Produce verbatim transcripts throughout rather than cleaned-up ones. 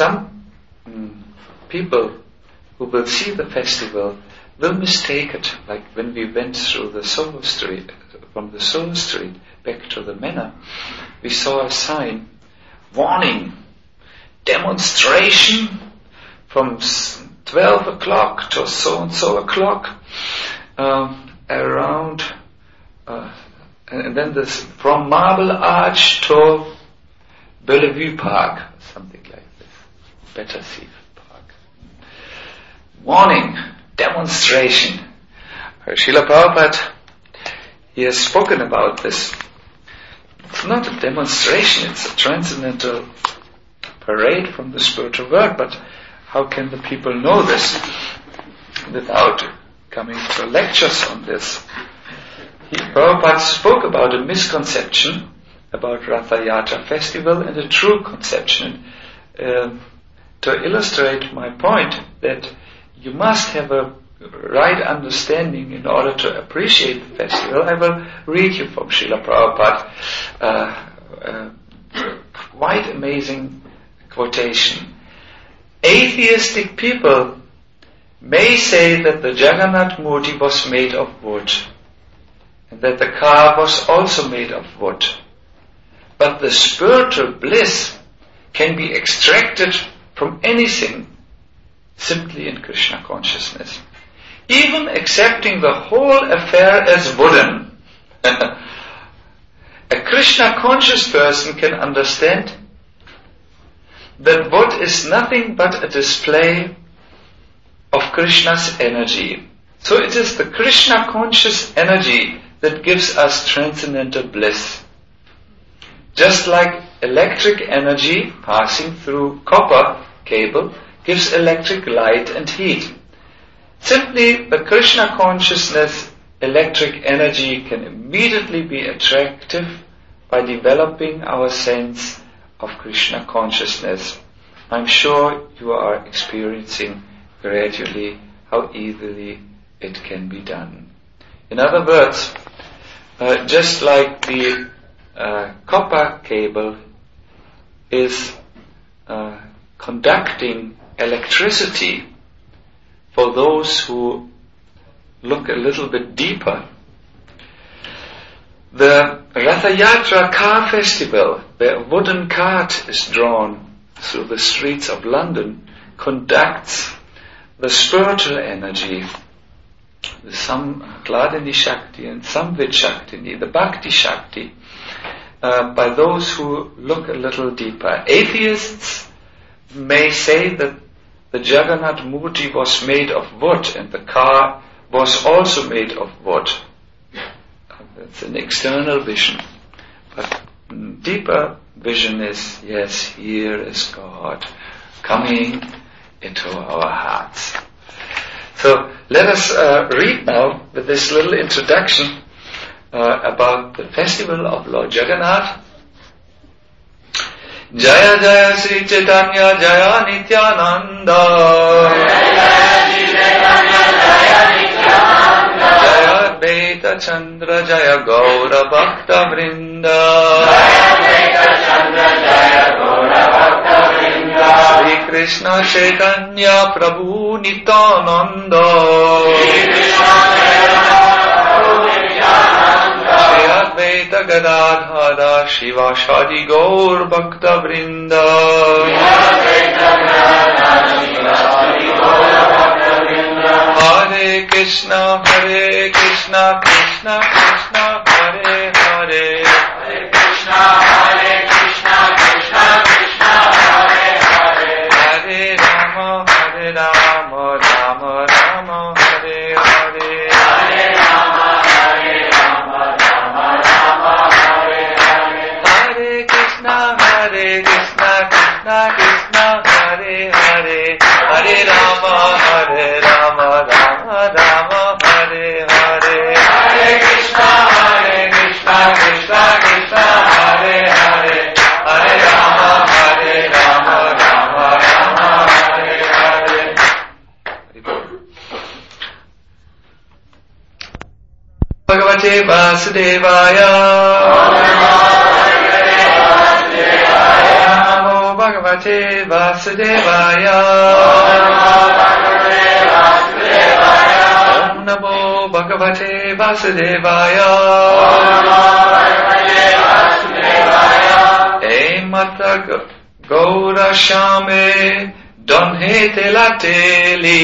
some mm, people who will see the festival will mistake it, like when we went through the Soho Street, from the Soho Street back to the manor, we saw a sign, warning, demonstration from twelve o'clock to so and so o'clock, um, around, uh, and then this, from Marble Arch to Bellevue Park, something like this, Battersea Park. Warning, demonstration. Srila Prabhupada, he has spoken about this. It's not a demonstration, it's a transcendental parade from the spiritual world, but how can the people know this without coming to lectures on this? He, Prabhupada spoke about a misconception about Ratha Yatra festival and a true conception. Uh, to illustrate my point that you must have a right understanding in order to appreciate the festival, I will read you from Srila Prabhupada uh, uh, quite amazing quotation. Atheistic people may say that the Jagannath Murti was made of wood and that the car was also made of wood. But the spiritual bliss can be extracted from anything simply in Krishna consciousness. Even accepting the whole affair as wooden. A Krishna conscious person can understand that wood is nothing but a display of Krishna's energy. So it is the Krishna conscious energy that gives us transcendental bliss. Just like electric energy passing through copper cable gives electric light and heat. Simply the Krishna consciousness electric energy can immediately be attractive by developing our sense of Krishna consciousness. I'm sure you are experiencing gradually how easily it can be done. In other words, uh, just like the uh, copper cable is uh, conducting electricity for those who look a little bit deeper, the Ratha Yatra car festival, where a wooden cart is drawn through the streets of London, conducts the spiritual energy, the Sam Hladini Shakti and Samvid Shakti, the Bhakti Shakti, uh, by those who look a little deeper. Atheists may say that the Jagannath Murti was made of wood and the car was also made of wood. That's an external vision. But deeper vision is, yes, here is God coming into our hearts. So let us uh, read now with this little introduction uh, about the festival of Lord Jagannath. Jaya Jaya Sri Chaitanya Jaya Nityananda Jaya Advaita Chandra Jaya Gaura Bhakta Vrinda Sri Krishna Chaitanya Prabhu Nityananda Shri Advaita Gadadhara Shiva Shadi Gaur Bhakta Vrinda Hare Krishna Hare Krishna Krishna Krishna Hare Hare Hare Krishna Hare Krishna Krishna Krishna Hare Hare Hare Rama Hare Rama Rama Rama Hare Hare Hare Rama Hare Rama Rama Rama Hare Hare Hare Krishna Hare Krishna Krishna Krishna Hare Hare Hare Rama Hare Rama Rama Rama Hare Hare Hare Krishna Hare Krishna Krishna Krishna Hare Hare Hare Rama Hare Rama Rama Rama Hare Hare. Bhagavate Vasudevaya Namo Bhagavate Vasudevaya. Om Namo Bhagavate Vasudevaya. Hey Mata Gaura Shame Donhe Telateli.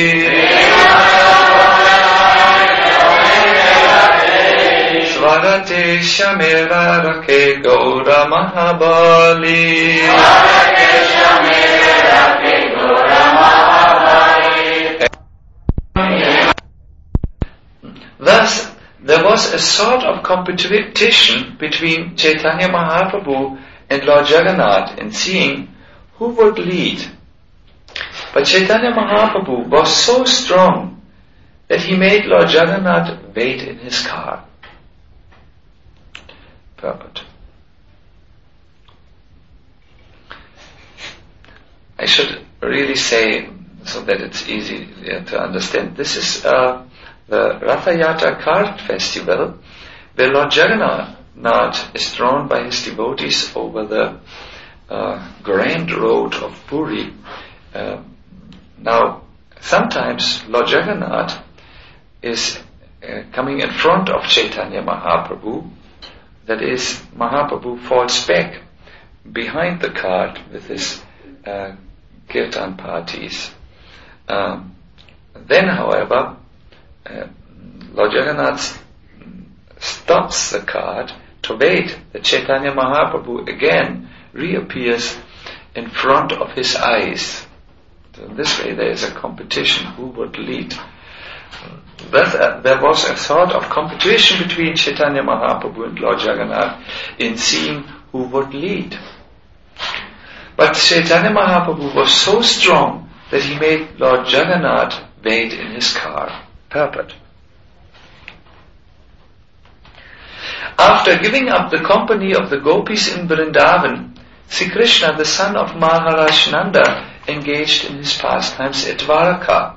Svarate Shamera Rake Gaura Mahabali. Thus, there was a sort of competition between Chaitanya Mahaprabhu and Lord Jagannath in seeing who would lead. But Chaitanya Mahaprabhu was so strong that he made Lord Jagannath wait in his car. Purport. I should really say, so that it's easy uh, to understand, this is uh, the Ratha Yatra Cart Festival, where Lord Jagannath is drawn by his devotees over the uh, grand road of Puri. Uh, now, sometimes Lord Jagannath is uh, coming in front of Chaitanya Mahaprabhu. That is, Mahaprabhu falls back behind the cart with his uh, kirtan parties. Um, then, however, uh, Lord Jagannath stops the cart to wait that Chaitanya Mahaprabhu again reappears in front of his eyes. So in this way there is a competition who would lead. Thus, uh, there was a sort of competition between Chaitanya Mahaprabhu and Lord Jagannath in seeing who would lead. But Chaitanya Mahaprabhu was so strong that he made Lord Jagannath wait in his car. Purport. After giving up the company of the gopis in Vrindavan, Sri Krishna, the son of Maharaj Nanda, engaged in his pastimes at Dwaraka.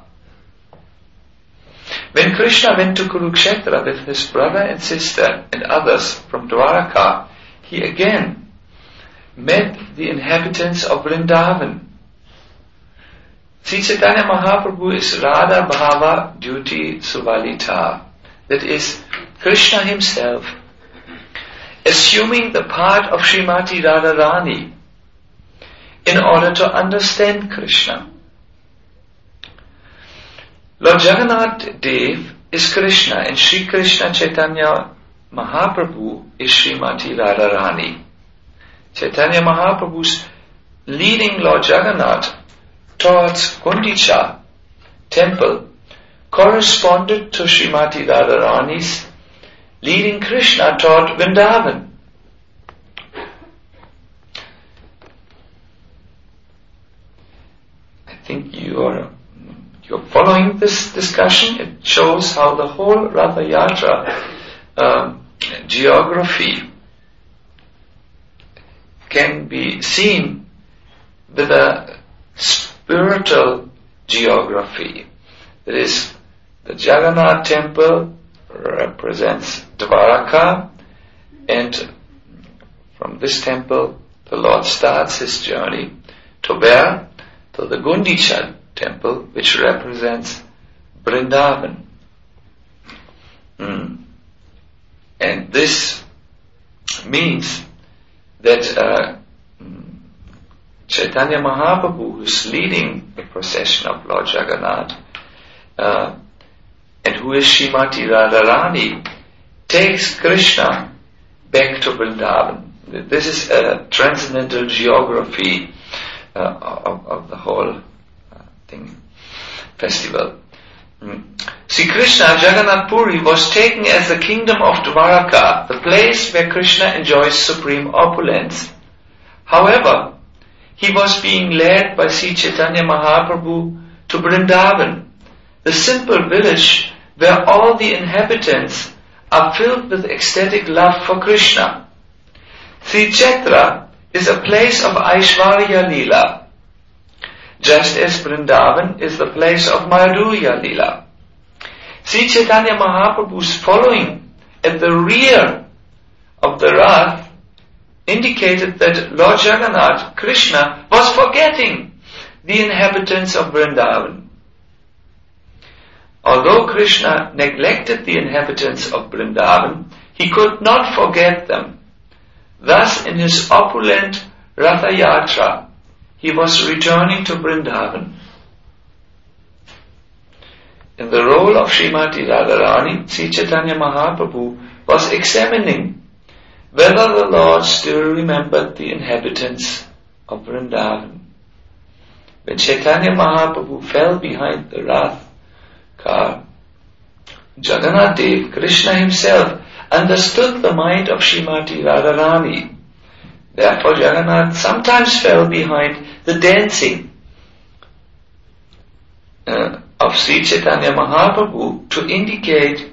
When Krishna went to Kurukshetra with his brother and sister and others from Dwaraka, he again met the inhabitants of Vrindavan. Sri Chaitanya Mahaprabhu is Radha Bhava Duty Suvalita, that is, Krishna himself, assuming the part of Srimati Radharani in order to understand Krishna. Lord Jagannath Dev is Krishna and Sri Krishna Chaitanya Mahaprabhu is Srimati Radharani. Chaitanya Mahaprabhu's leading Lord Jagannath towards Gundicha temple corresponded to Srimati Radharani's leading Krishna toward Vrindavan. I think you are you're following this discussion. It shows how the whole Ratha Yatra um, geography can be seen with a spiritual geography. That is, the Jagannath temple represents Dwaraka, and from this temple the Lord starts his journey to where? To the Gundicha temple, which represents Vrindavan. Mm. And this means that uh, Chaitanya Mahaprabhu, who is leading the procession of Lord Jagannath, uh, and who is Srimati Radharani, takes Krishna back to Vrindavan. This is a transcendental geography uh, of, of the whole uh, thing, festival. Mm. Sri Krishna, Jagannath Puri, was taken as the kingdom of Dwaraka, the place where Krishna enjoys supreme opulence. However, he was being led by Sri Chaitanya Mahaprabhu to Vrindavan, the simple village where all the inhabitants are filled with ecstatic love for Krishna. Sri Kshetra is a place of Aishwarya Leela, just as Vrindavan is the place of Madhurya Leela. Sri Chaitanya Mahaprabhu's following at the rear of the Rath indicated that Lord Jagannath, Krishna, was forgetting the inhabitants of Vrindavan. Although Krishna neglected the inhabitants of Vrindavan, he could not forget them. Thus, in his opulent Ratha Yatra, he was returning to Vrindavan. In the role of Srimati Radharani, Sri Chaitanya Mahaprabhu was examining whether the Lord still remembered the inhabitants of Vrindavan. When Chaitanya Mahaprabhu fell behind the Rath car, Jagannath Dev, Krishna himself, understood the mind of Srimati Radharani. Therefore Jagannath sometimes fell behind the dancing uh, of Sri Chaitanya Mahaprabhu to indicate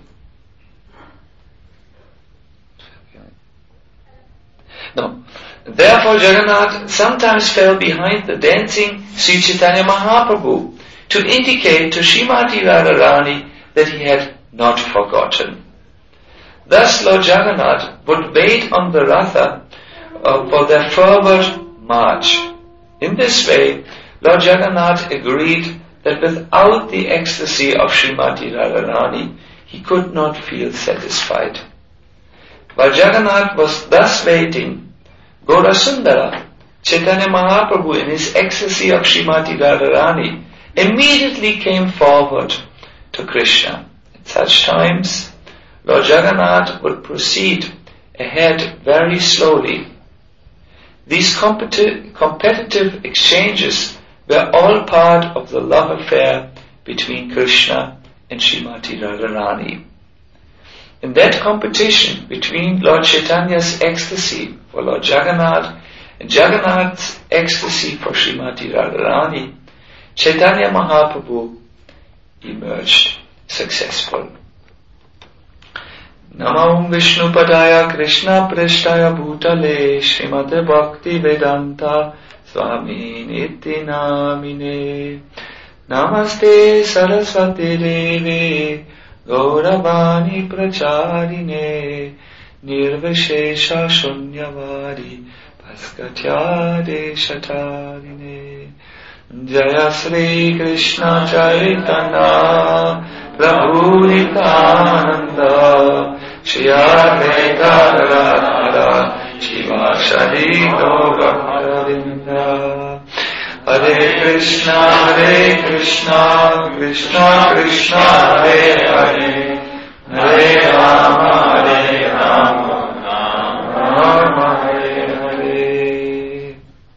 no. Therefore Jagannath sometimes fell behind the dancing Sri Chaitanya Mahaprabhu to indicate to Srimati Radharani that he had not forgotten. Thus Lord Jagannath would wait on the Ratha uh, for their forward march. In this way, Lord Jagannath agreed that without the ecstasy of Srimati Radharani, he could not feel satisfied. While Jagannath was thus waiting, Gaurasundara, Chaitanya Mahaprabhu, in his ecstasy of Srimati Radharani, immediately came forward to Krishna. At such times, Lord Jagannath would proceed ahead very slowly. These competi- competitive exchanges were all part of the love affair between Krishna and Srimati Radharani. In that competition between Lord Chaitanya's ecstasy for Lord Jagannath and Jagannath's ecstasy for Srimati Radharani, Chaitanya Mahaprabhu emerged successful. Namo Vishnu Padaya Krishna Prishtaya Bhutale Srimate Bhakti Vedanta Swami Niti Namine Namaste Saraswati Devi Gauravani Pracharine Nirvishesha Shunyavadi Bhaskatyade Shatarine Jaya Sri Krishna Chaitanya Prabhu Nityananda Shri Advaita Gadadhara Shivasadi Gaurabharinda Hare Krishna Hare Krishna Krishna Krishna Hare Hare Hare Rama Hare Rama Rama Hare Hare.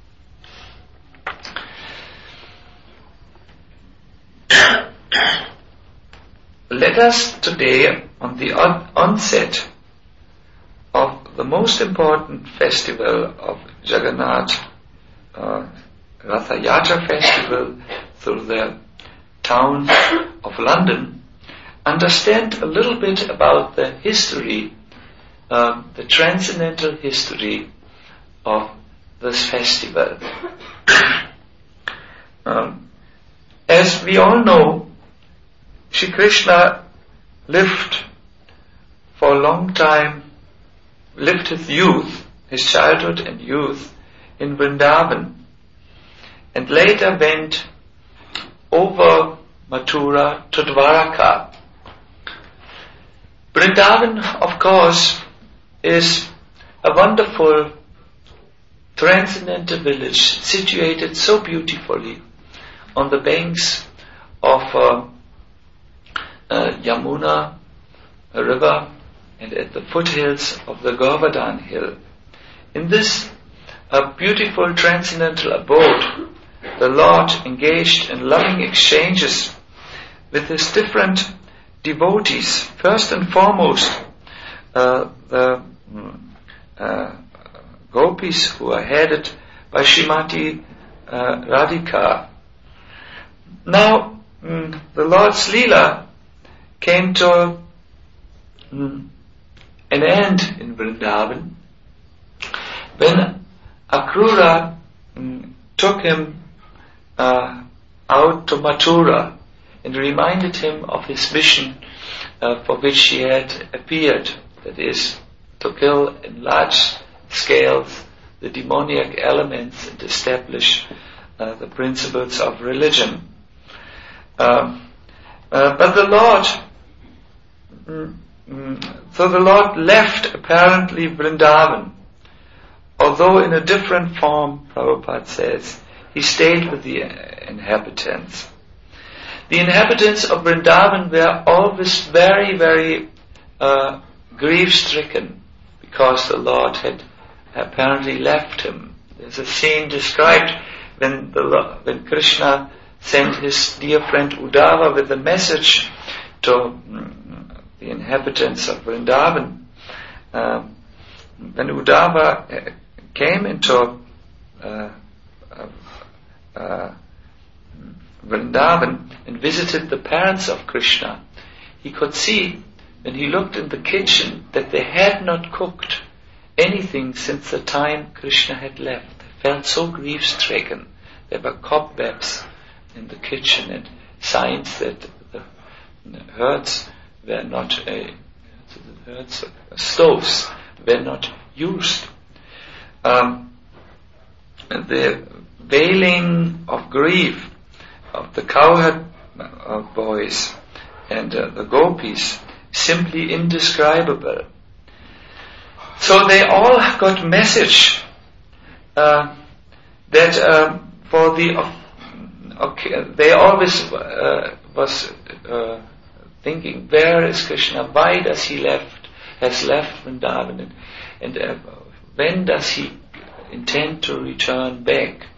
Let us today, on the onset of the most important festival of Jagannath, uh, Ratha Yatra festival through the town of London, understand a little bit about the history, um, the transcendental history of this festival. um, as we all know, Shri Krishna lived for a long time, lived his youth, his childhood and youth in Vrindavan, and later went over Mathura to Dwaraka. Vrindavan, of course, is a wonderful transcendental village situated so beautifully on the banks of uh, uh, Yamuna river and at the foothills of the Govardhan hill. In this uh, beautiful transcendental abode, the Lord engaged in loving exchanges with his different devotees. First and foremost, uh, the uh, gopis who are headed by Srimati uh, Radhika. Now, mm, the Lord's Leela came to mm, an end in Vrindavan when Akrura mm, took him uh, out to Mathura and reminded him of his mission uh, for which he had appeared, that is, to kill in large scales the demoniac elements and establish uh, the principles of religion. Um, uh, but the Lord, mm, mm, so the Lord left apparently Vrindavan, although in a different form, Prabhupada says, he stayed with the inhabitants. The inhabitants of Vrindavan were always very, very uh, grief-stricken because the Lord had apparently left him. There's a scene described when the when Krishna sent his dear friend Uddhava with a message to um, the inhabitants of Vrindavan. Um, when Uddhava came into uh, uh, uh, Vrindavan and visited the parents of Krishna, he could see when he looked in the kitchen that they had not cooked anything since the time Krishna had left. They felt so grief-stricken. There were cobwebs in the kitchen and signs that the, the herds were not, uh, the herds, uh, stoves were not used. Um, the wailing of grief of the cowherd uh, boys and uh, the gopis, simply indescribable. So they all got message uh, that uh, for the uh, okay, they always uh, was uh, thinking, where is Krishna? Why does he left has left Vrindavan, and, and uh, when does he intend to return back?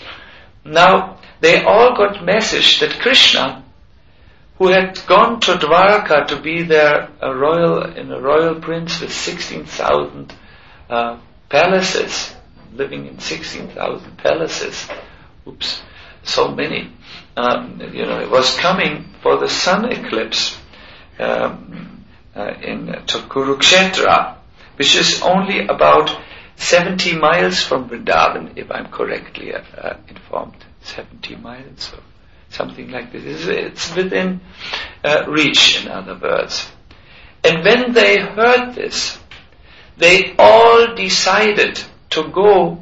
Now they all got message that Krishna, who had gone to Dwarka to be there a royal in a royal prince with sixteen thousand uh, palaces, living in sixteen thousand palaces. Oops, so many. Um, you know, it was coming for the sun eclipse um, uh, in uh, to Kurukshetra, which is only about seventy miles from Vrindavan, if I'm correctly uh, uh, informed. seventy miles or something like this. It's, it's within uh, reach, in other words. And when they heard this, they all decided to go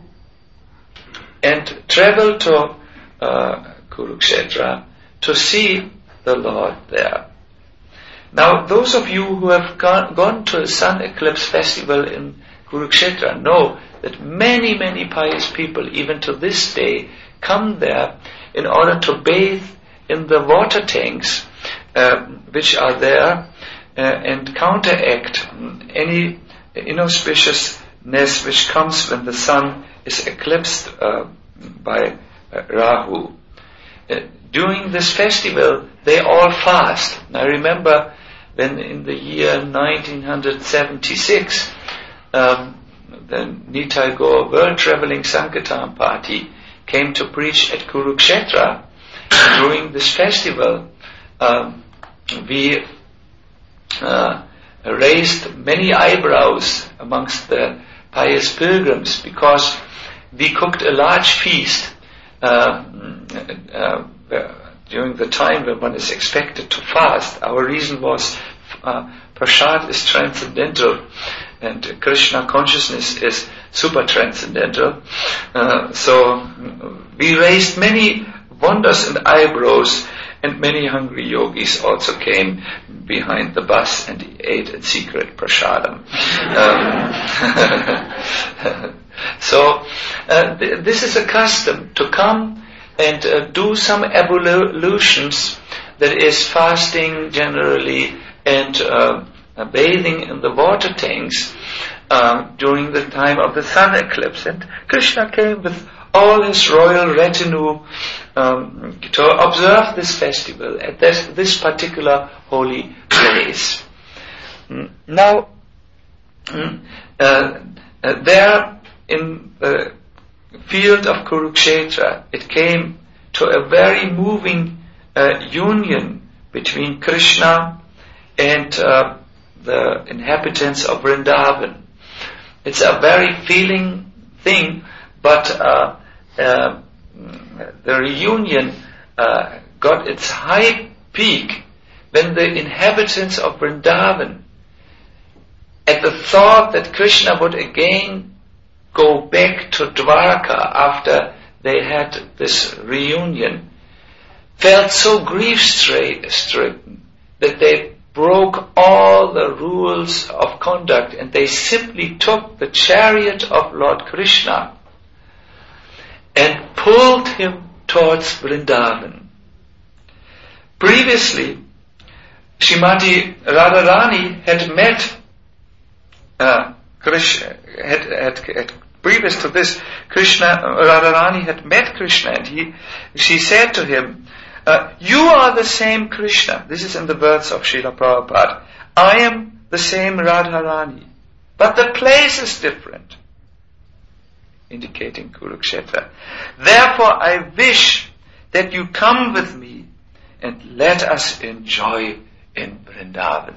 and travel to uh, Kurukshetra to see the Lord there. Now, those of you who have gone, gone to a sun eclipse festival in Kurukshetra know that many, many pious people, even to this day, come there in order to bathe in the water tanks uh, which are there uh, and counteract any inauspiciousness which comes when the sun is eclipsed uh, by uh, Rahu. Uh, during this festival, they all fast. I remember when in the year nineteen seventy-six, um, the Nitai Gaur World Traveling Sankirtan Party came to preach at Kurukshetra. During this festival, um, we uh, raised many eyebrows amongst the pious pilgrims because we cooked a large feast uh, uh, during the time when one is expected to fast. Our reason was uh, Prasad is transcendental and Krishna consciousness is super transcendental. Uh, so we raised many wonders and eyebrows, and many hungry yogis also came behind the bus and ate in secret prasadam. Um, so uh, th- this is a custom to come and uh, do some ablutions, that is fasting generally and uh, uh, bathing in the water tanks um, during the time of the sun eclipse. And Krishna came with all his royal retinue um, to observe this festival at this, this particular holy place. Now, uh, uh, there in the field of Kurukshetra, it came to a very moving uh, union between Krishna and uh, the inhabitants of Vrindavan. It's a very feeling thing, but uh, uh, the reunion uh, got its high peak when the inhabitants of Vrindavan, at the thought that Krishna would again go back to Dwarka after they had this reunion, felt so grief-stricken that they broke all the rules of conduct and they simply took the chariot of Lord Krishna and pulled him towards Vrindavan. Previously, Srimati Radharani had met uh, Krishna, had, had, had previous to this, Krishna, Radharani had met Krishna, and he, she said to him, uh, "You are the same Krishna." This is in the words of Srila Prabhupada. "I am the same Radharani, but the place is different," indicating Kurukshetra. "Therefore, I wish that you come with me and let us enjoy in Vrindavan."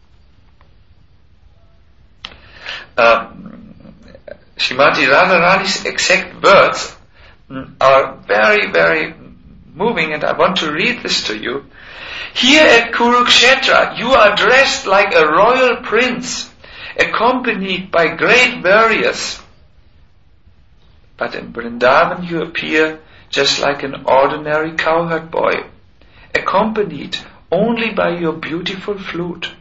Um, Srimati Radharani's exact words are very, very moving, and I want to read this to you. "Here at Kurukshetra, you are dressed like a royal prince, accompanied by great warriors. But in Vrindavan you appear just like an ordinary cowherd boy, accompanied only by your beautiful flute.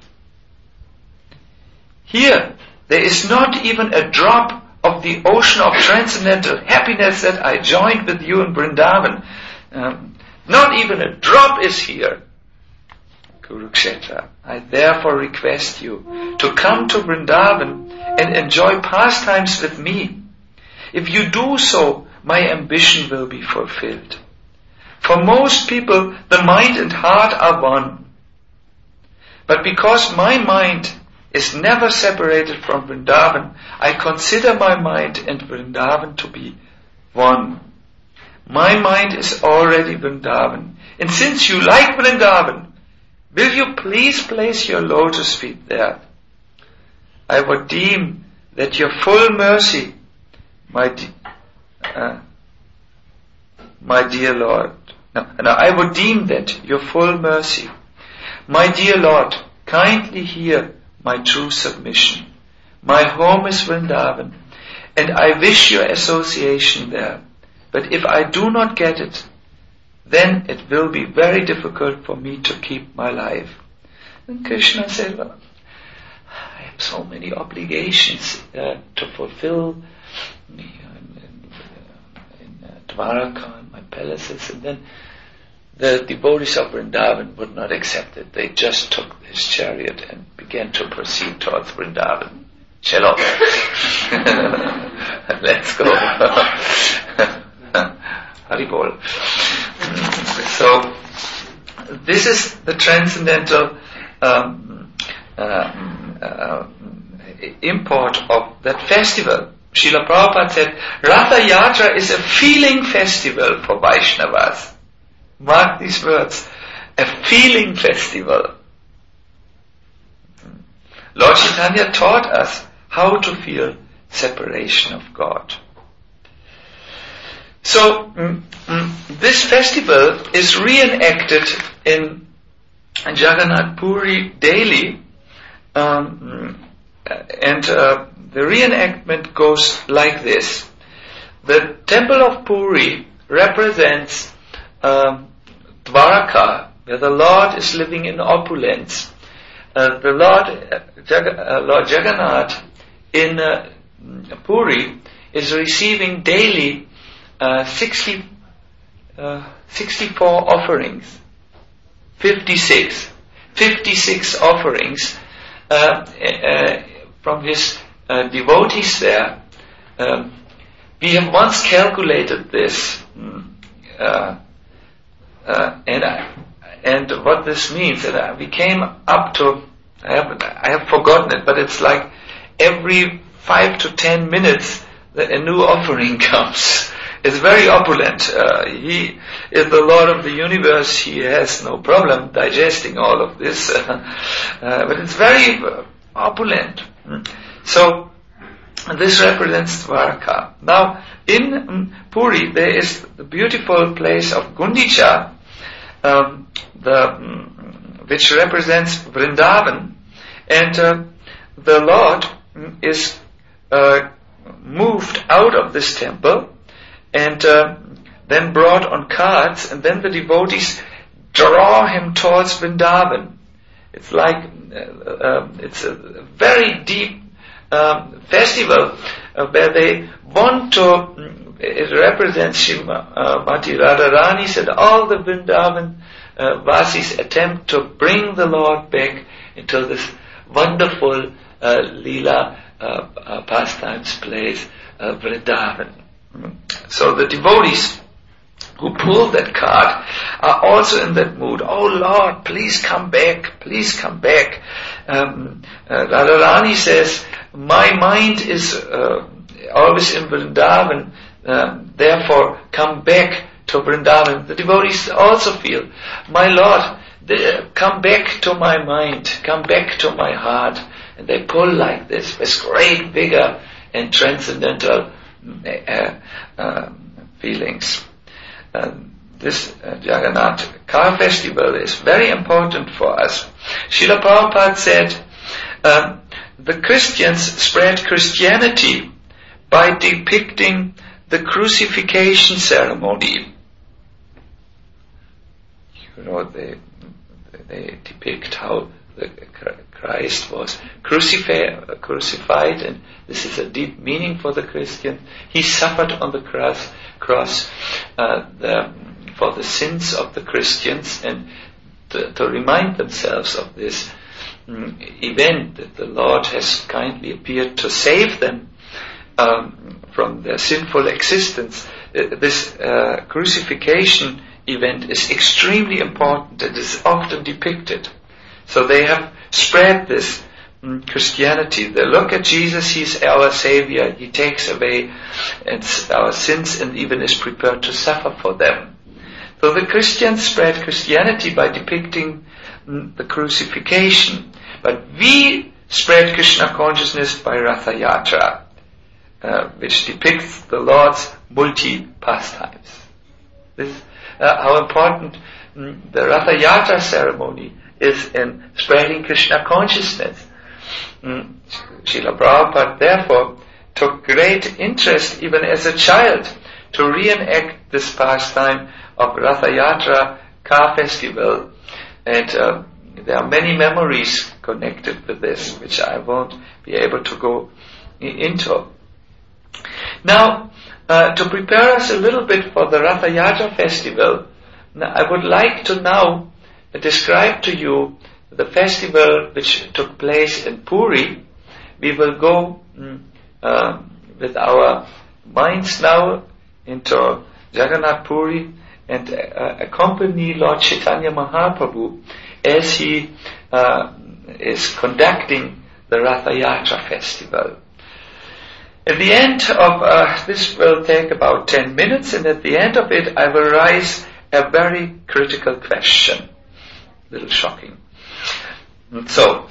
Here, there is not even a drop of the ocean of transcendental happiness that I joined with you in Vrindavan. Um, not even a drop is here. Kurukshetra, I therefore request you to come to Vrindavan and enjoy pastimes with me. If you do so, my ambition will be fulfilled. For most people, the mind and heart are one. But because my mind is never separated from Vrindavan, I consider my mind and Vrindavan to be one. My mind is already Vrindavan. And since you like Vrindavan, will you please place your lotus feet there? I would deem that your full mercy, my, de- uh, my dear Lord, no, no, I would deem that your full mercy, my dear Lord, kindly hear my true submission. My home is Vrindavan, and I wish your association there. But if I do not get it, then it will be very difficult for me to keep my life. And Krishna said, well, I have so many obligations uh, to fulfill in, in, in uh, Dwarka and my palaces. And then the devotees of Vrindavan would not accept it. They just took his chariot and began to proceed towards Vrindavan. Chalo. Let's go. Haribol. So, this is the transcendental um, um, uh, import of that festival. Srila Prabhupada said, Ratha Yatra is a feeling festival for Vaishnavas. Mark these words. A feeling festival. Lord Chaitanya taught us how to feel separation of God. So, mm, mm, this festival is reenacted in Jagannath Puri daily, um, and uh, the reenactment goes like this. The temple of Puri represents um, Dwaraka, where the Lord is living in opulence. Uh, the Lord, uh, Jag- uh, Lord Jagannath in uh, Puri is receiving daily uh, sixty, uh, sixty-four offerings, fifty-six, fifty-six offerings uh, uh, from his uh, devotees there. Um, we have once calculated this, uh, uh, and I, and what this means, and uh, we came up to, I have I have forgotten it, but it's like every five to ten minutes that a new offering comes. It's very opulent. Uh, he is the Lord of the universe. He has no problem digesting all of this, uh, uh, but it's very uh, opulent. So this represents Dwarka. Now in um, Puri there is the beautiful place of Gundicha, um, the um, which represents Vrindavan, and uh, the Lord is uh, moved out of this temple and uh, then brought on carts, and then the devotees draw him towards Vrindavan. It's like, uh, uh, it's a very deep um, festival uh, where they want to, it represents Shrimati uh, Radharani said all the Vrindavan uh, Vasis attempt to bring the Lord back into this wonderful uh, Leela uh, uh, pastimes place, uh, Vrindavan. So the devotees who pull that cart are also in that mood. Oh Lord, please come back, please come back. Um, uh, Radharani says, my mind is uh, always in Vrindavan, uh, therefore come back to Vrindavan. The devotees also feel, my Lord, they, come back to my mind, come back to my heart. And they pull like this, with great vigor and transcendental uh, uh, feelings. Uh, this uh, Jagannath car festival is very important for us. Srila Prabhupada said, um, the Christians spread Christianity by depicting the crucifixion ceremony. You know, they, they depict how the Christ was crucified, crucified, and this is a deep meaning for the Christian. He suffered on the cross, cross uh, the, for the sins of the Christians, and to, to remind themselves of this um, event that the Lord has kindly appeared to save them um, from their sinful existence. Uh, this uh, crucifixion event is extremely important. It is often depicted. So they have spread this um, Christianity. They look at Jesus, He's our Savior. He takes away our sins and even is prepared to suffer for them. So the Christians spread Christianity by depicting um, the crucifixion. But we spread Krishna consciousness by Ratha Yatra, uh, which depicts the Lord's multi-pastimes. This uh, how important um, the Ratha Yatra ceremony is in spreading Krishna consciousness. Mm. Srila Prabhupada therefore took great interest even as a child to reenact this pastime of Ratha Yatra car festival, and uh, there are many memories connected with this which I won't be able to go into. Now, uh, to prepare us a little bit for the Ratha Yatra festival, I would like to now describe to you the festival which took place in Puri. We will go mm, uh, with our minds now into Jagannath Puri and uh, accompany Lord Chaitanya Mahaprabhu as he uh, is conducting the Ratha Yatra festival. At the end of uh, this will take about ten minutes, and at the end of it I will raise a very critical question. Little shocking. So,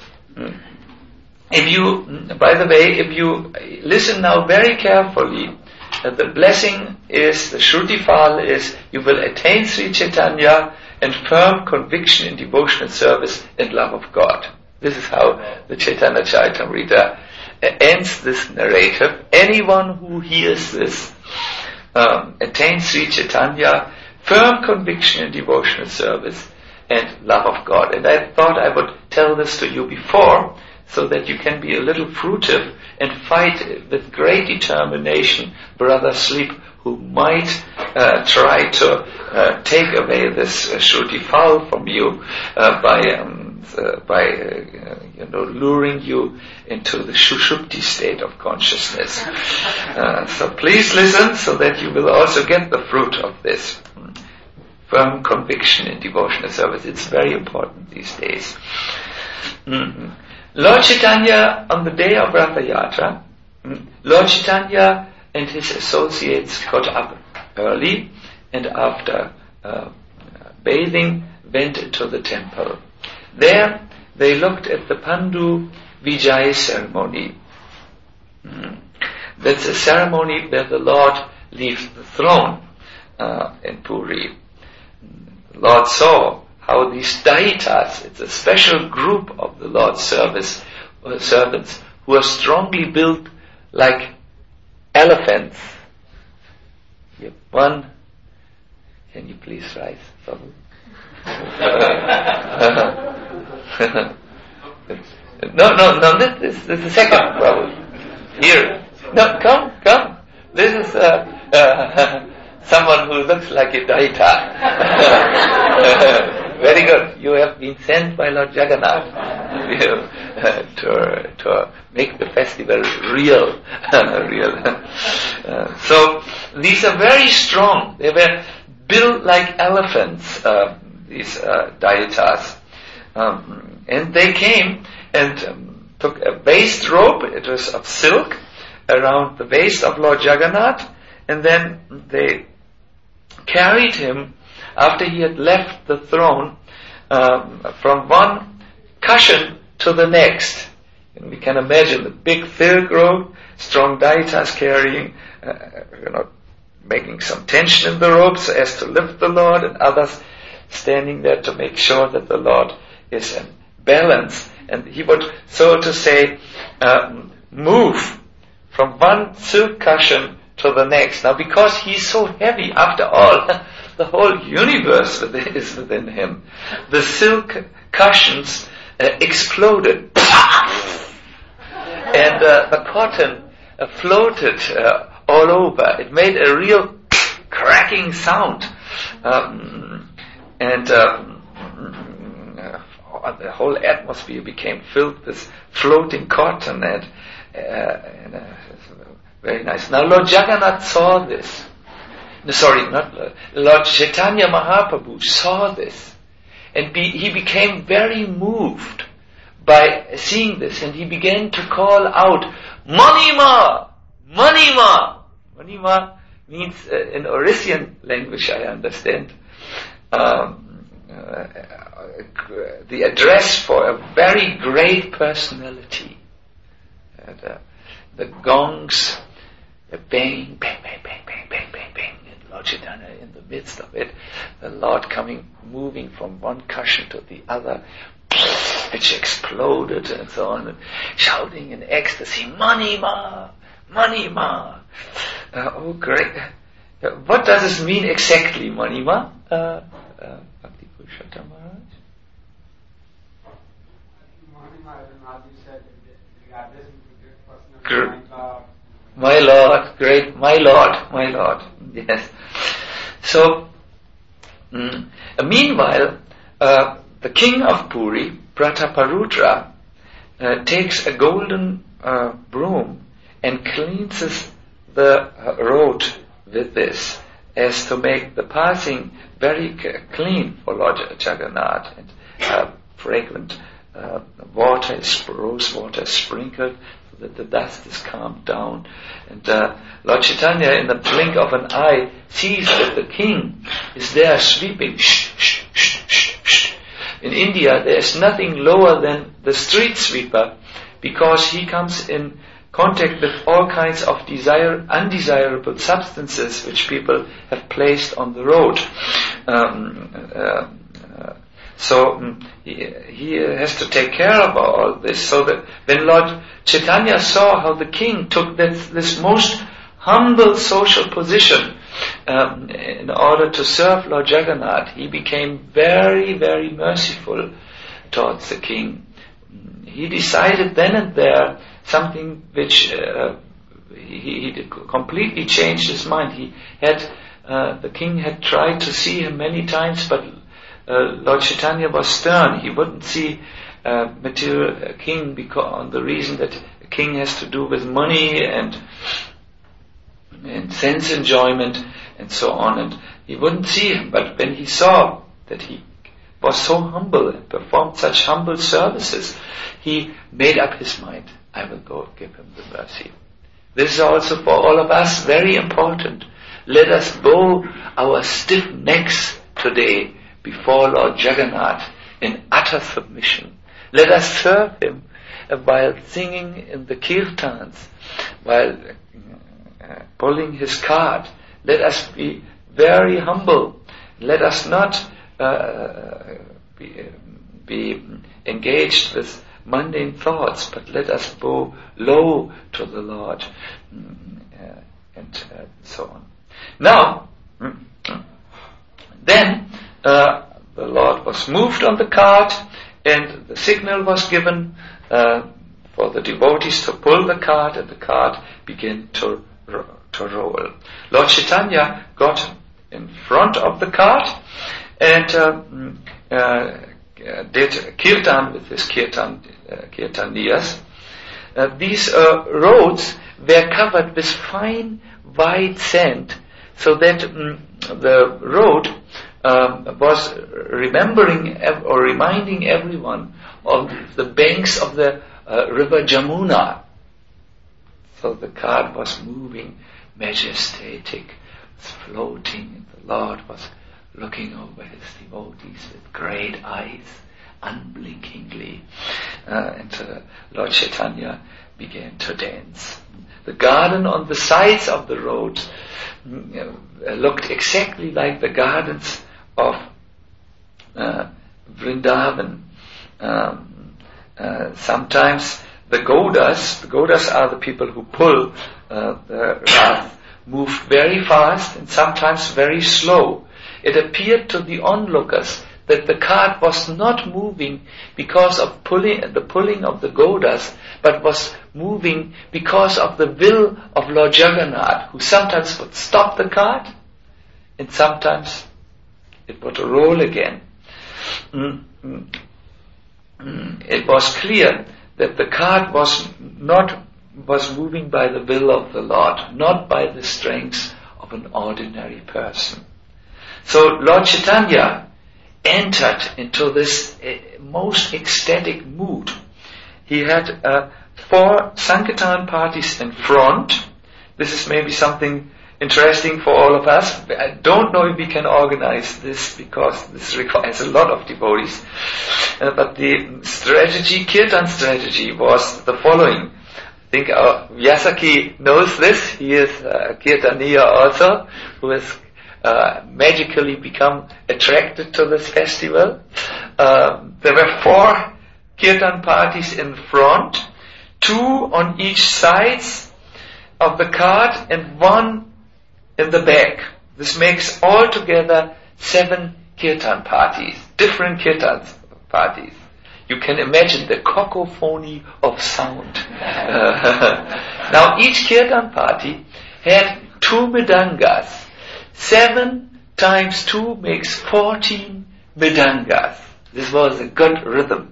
if you, by the way, if you listen now very carefully, uh, the blessing is, the Shruti Fal is, you will attain Sri Chaitanya and firm conviction in devotional service and love of God. This is how the Chaitanya Charitamrita uh, ends this narrative. Anyone who hears this um, attains Sri Chaitanya, firm conviction in devotional service and love of God. And I thought I would tell this to you before, so that you can be a little fruitive and fight with great determination Brother Sleep, who might uh, try to uh, take away this uh, Shruti Fal from you uh, by um, uh, by uh, you know luring you into the Shushupti state of consciousness. Uh, so please listen, so that you will also get the fruit of this. Firm conviction in devotional service. It's very important these days. Mm-hmm. Lord Chaitanya, on the day of Ratha Yatra, mm, Lord Chaitanya and his associates got up early, and after uh, bathing went into the temple. There they looked at the Pandu Vijay ceremony. Mm. That's a ceremony where the Lord leaves the throne uh, in Puri. The Lord saw how these Daitas, it's a special group of the Lord's service uh, servants who are strongly built like elephants. You have one. Can you please rise, Prabhu? no, no, no. This, this, this is the second Prabhu. Here. No, come, come. This is uh, uh, someone who looks like a Daita. Very good. You have been sent by Lord Jagannath you know, uh, to, to make the festival real. real. Uh, so these are very strong. They were built like elephants, uh, these uh, Daitas. Um, and they came and um, took a waist rope. It was of silk around the waist of Lord Jagannath. And then they carried him after he had left the throne um, from one cushion to the next. And we can imagine the big silk rope, strong Daitas carrying, uh, you know, making some tension in the rope so as to lift the Lord, and others standing there to make sure that the Lord is in balance. And he would, so to say, um, move from one silk cushion to the next. Now, because he's so heavy, after all, the whole universe is within him. The silk cushions uh, exploded, and uh, the cotton uh, floated uh, all over. It made a real cracking sound, um, and um, uh, the whole atmosphere became filled with floating cotton, and, uh, and uh, very nice. Now Lord Jagannath saw this. No, sorry, not Lord, Lord Chaitanya Mahaprabhu saw this, and be, he became very moved by seeing this, and he began to call out, "Manima! Manima!" Manima means, uh, in Orisian language, I understand, um, uh, the address for a very great personality. And, uh, the gongs, the bang, bang, bang, bang, bang, bang, bang, bang, and Lord Chaitanya in the midst of it, the Lord coming, moving from one cushion to the other, which exploded and so on, and shouting in ecstasy, "Manima! Manima!" Uh, oh, great. Uh, what does this mean exactly, Manima? Uh, uh, Bhakti Purushottam Maharaj? Manima, as you said, regardless of the Gr- personal My Lord, great, my Lord, my Lord. Yes. So, mm, uh, meanwhile, uh, the king of Puri, Prataparudra, uh, takes a golden uh, broom and cleanses the uh, road with this, as to make the passing very c- clean for Lord Jagannath, and uh, fragrant uh, water, is, rose water is sprinkled so that the dust is calmed down. And uh, Lord Chaitanya, in the blink of an eye, sees that the king is there sweeping. Shh, shh, shh, shh, shh. In India, there is nothing lower than the street sweeper, because he comes in contact with all kinds of desire, undesirable substances which people have placed on the road. Um, uh, uh, so um, he, he has to take care of all this, so that when Lord Chaitanya saw how the king took this, this most humble social position um, in order to serve Lord Jagannath, he became very, very merciful towards the king. He decided then and there something which uh, he, he completely changed his mind. He had uh, the king had tried to see him many times, but uh, Lord Chaitanya was stern. He wouldn't see uh, material uh, king because on the reason that a king has to do with money and and sense enjoyment and so on, and he wouldn't see him. But when he saw that he was so humble and performed such humble services, he made up his mind, I will go give him the mercy. This is also for all of us very important. Let us bow our stiff necks today before Lord Jagannath in utter submission. Let us serve him while singing in the kirtans, while uh, pulling his cart. Let us be very humble. Let us not uh, be, be engaged with mundane thoughts, but let us bow low to the Lord. Uh, and uh, so on. Now, then uh, the Lord was moved on the cart, and the signal was given uh, for the devotees to pull the cart, and the cart began to to roll. Lord Chaitanya got in front of the cart and uh, uh, did kirtan with his kirtan uh, kirtaniyas. Uh, these uh, roads were covered with fine white sand, so that um, the road um, was remembering ev- or reminding everyone of the banks of the uh, river Jamuna. So the cart was moving, majestic, was floating, and the Lord was looking over his devotees with great eyes, unblinkingly. Uh, and uh, Lord Chaitanya began to dance. The garden on the sides of the road uh, looked exactly like the gardens of uh, Vrindavan. Um, uh, sometimes the Gaudas, the Gaudas are the people who pull uh, the rath, move very fast and sometimes very slow. It appeared to the onlookers that the cart was not moving because of pulling, the pulling of the Gaudas, but was moving because of the will of Lord Jagannath, who sometimes would stop the cart and sometimes it would roll again. Mm-hmm. It was clear that the cart was not was moving by the will of the Lord, not by the strength of an ordinary person. So Lord Chaitanya entered into this uh, most ecstatic mood. He had uh, four Sankirtan parties in front. This is maybe something interesting for all of us. I don't know if we can organize this because this requires a lot of devotees. Uh, but the strategy, Kirtan strategy, was the following. I think our Vyasaki knows this. He is a Kirtaniya also, who has uh, magically become attracted to this festival. Uh, there were four Kirtan parties in front, two on each sides of the cart and one in the back. This makes altogether seven Kirtan parties, different Kirtan parties. You can imagine the cacophony of sound. Uh, now each Kirtan party had two Mridangas. Seven times two makes fourteen Mridangas. This was a good rhythm.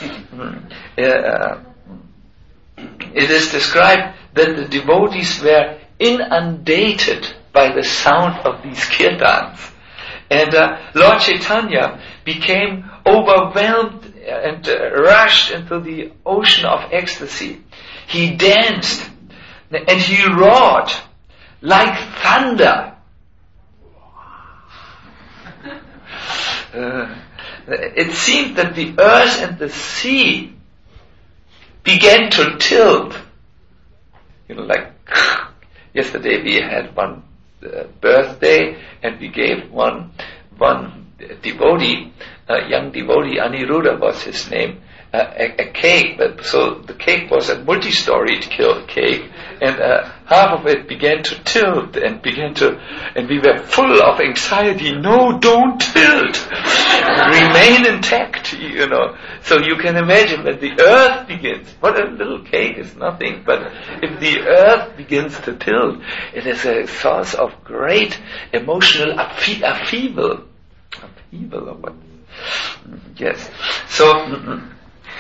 uh, it is described that the devotees were inundated by the sound of these kirtans. And uh, Lord Chaitanya became overwhelmed and uh, rushed into the ocean of ecstasy. He danced and he roared like thunder. Uh, it seemed that the earth and the sea began to tilt. You know, like yesterday we had one uh, birthday and we gave one one devotee, a young devotee, Aniruddha was his name, uh, a, a cake. But so the cake was a multi-storied cake, and uh, half of it began to tilt and began to, and we were full of anxiety. No, don't tilt. Remain intact, you know. So you can imagine that the earth begins. What a little cake is nothing, but if the earth begins to tilt, it is a source of great emotional uphe- upheaval. Upheaval or what? Yes. So, mm-mm.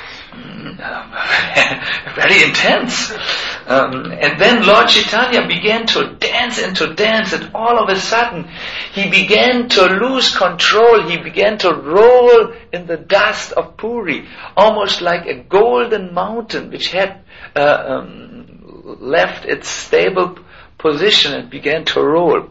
very intense. Um, and then Lord Chaitanya began to dance and to dance, and all of a sudden he began to lose control. He began to roll in the dust of Puri, almost like a golden mountain which had uh, um, left its stable position and began to roll.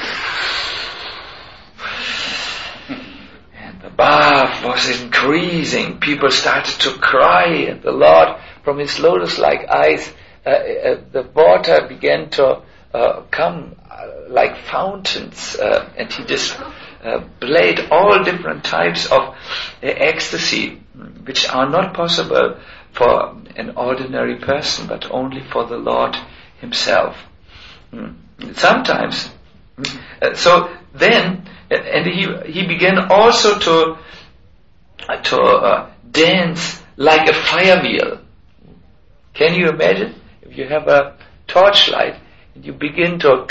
The bath was increasing. People started to cry, and the Lord, from his lotus-like eyes, uh, uh, the water began to uh, come uh, like fountains, uh, and he just uh, played all different types of uh, ecstasy, which are not possible for an ordinary person, but only for the Lord himself. Hmm. sometimes, uh, so then, and he he began also to uh, to uh, dance like a fire wheel. Can you imagine if you have a torchlight and you begin to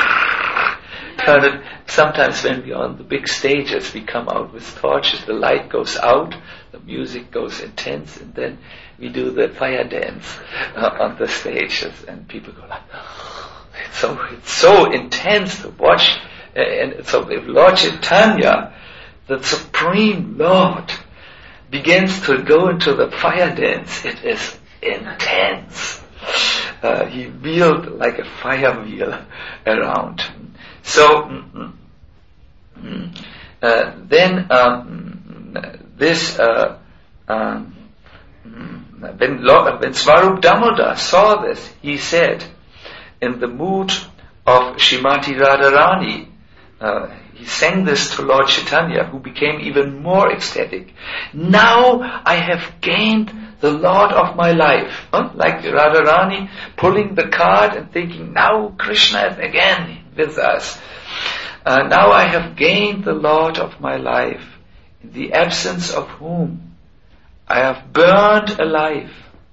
turn it? Sometimes when we are on the big stages, we come out with torches. The light goes out, the music goes intense, and then we do the fire dance uh, on the stages, and people go like, oh, it's so it's so intense to watch. Uh, and so if Lord Chaitanya, the Supreme Lord, begins to go into the fire dance, it is intense. Uh, he wheeled like a fire wheel around. So mm, mm, uh, then um, this uh, um, when, Lord, when Swarup Damodar saw this, he said, in the mood of Srimati Radharani, uh, he sang this to Lord Chaitanya, who became even more ecstatic. Now I have gained the Lord of my life. Huh? Like Radharani pulling the card and thinking, now Krishna is again with us. Uh, now I have gained the Lord of my life, in the absence of whom I have burned alive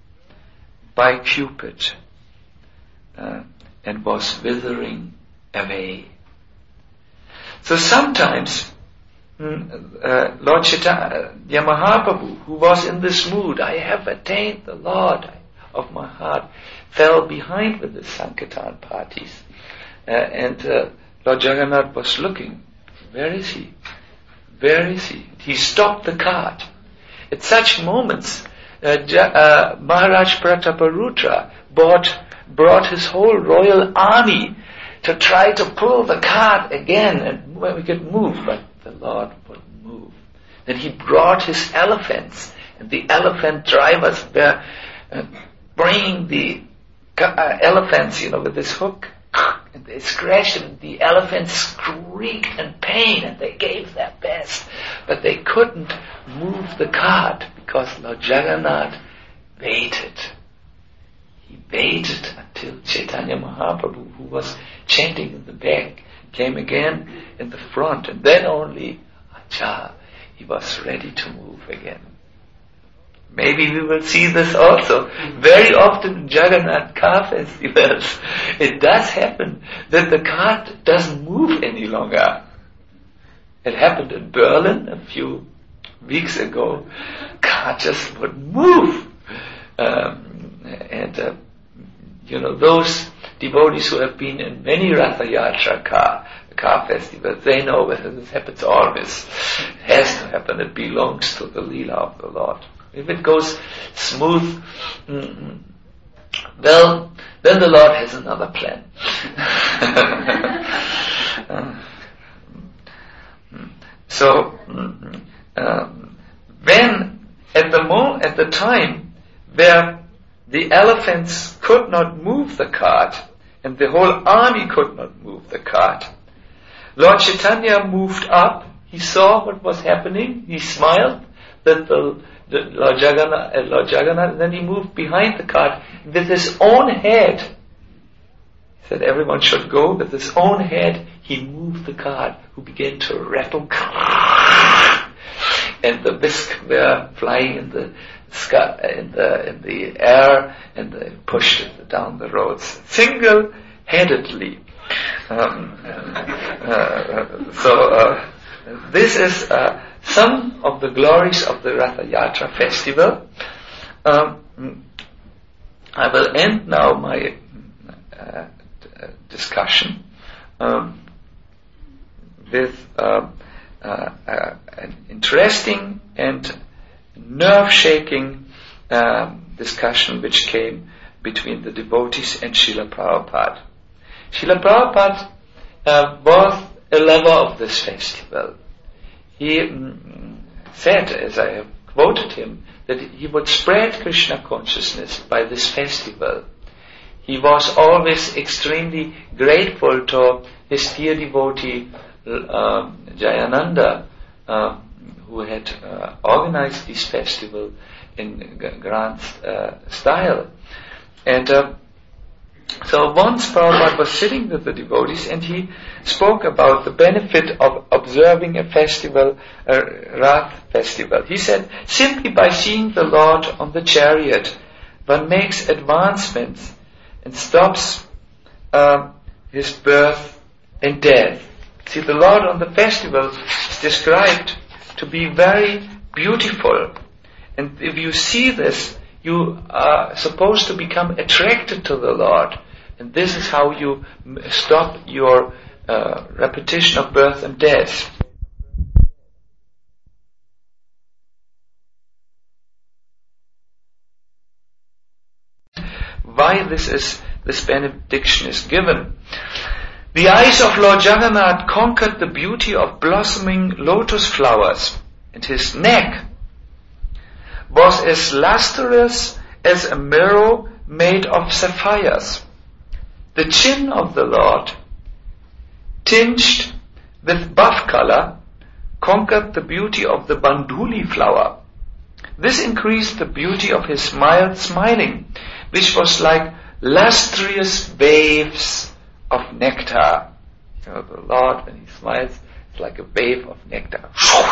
by Cupid uh, and was withering away. So sometimes uh, Lord Chaitanya Mahaprabhu, who was in this mood, I have attained the Lord of my heart, fell behind with the Sankirtan parties. Uh, and uh, Lord Jagannath was looking, where is he? Where is he? He stopped the cart. At such moments, uh, ja- uh, Maharaj Prataparudra brought, brought his whole royal army to try to pull the cart again and we could move, but the Lord wouldn't move. Then he brought his elephants, and the elephant drivers were uh, bringing the uh, elephants, you know, with this hook, and they scratched and the elephants shrieked in pain, and they gave their best, but they couldn't move the cart because Lord Jagannath waited. He waited until Chaitanya Mahaprabhu, who was chanting in the back, came again in the front, and then only, acha, he was ready to move again. Maybe we will see this also. Very often in Jagannath car festivals, it does happen that the cart doesn't move any longer. It happened in Berlin a few weeks ago. Cart just wouldn't move. Um, and, uh, you know, those devotees who have been in many Ratha Yatra car, car festivals, they know whether this happens always. It has to happen. It belongs to the Leela of the Lord. If it goes smooth, mm, well, then the Lord has another plan. So, um, when at the mo- at the time where the elephants could not move the cart and the whole army could not move the cart, Lord Chaitanya moved up. He saw what was happening. He smiled that the, the Lord Jagannath, uh, Lord Jagannath, and then he moved behind the cart with his own head. He said everyone should go. With his own head, he moved the cart, who began to rattle, and the bisque were flying in the sky, in the in the air, and they pushed it down the roads single-handedly. Um, uh, so uh, this is uh, some of the glories of the Ratha Yatra festival. Um, I will end now my uh, discussion um, with uh, uh, uh, an interesting and nerve-shaking um, discussion which came between the devotees and Srila Prabhupada. Srila Prabhupada uh, was a lover of this festival. He mm, said, as I have quoted him, that he would spread Krishna consciousness by this festival. He was always extremely grateful to his dear devotee uh, Jayananda, uh, who had uh, organized this festival in grand uh, style. And uh, So once Prabhupada was sitting with the devotees and he spoke about the benefit of observing a festival, a Rath festival. He said, simply by seeing the Lord on the chariot, one makes advancements and stops uh, his birth and death. See, the Lord on the festival is described to be very beautiful. And if you see this, you are supposed to become attracted to the Lord. And this is how you stop your uh, repetition of birth and death. Why this is this benediction is given. The eyes of Lord Jagannath conquered the beauty of blossoming lotus flowers, and his neck was as lustrous as a mirror made of sapphires. The chin of the Lord, tinged with buff color, conquered the beauty of the banduli flower. This increased the beauty of his mild smiling, which was like lustrous waves of nectar. You know, the Lord, when he smiles, it's like a wave of nectar.